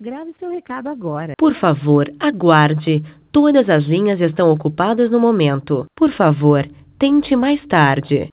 Grave seu recado agora. Por favor, aguarde. Todas as linhas estão ocupadas no momento. Por favor, tente mais tarde.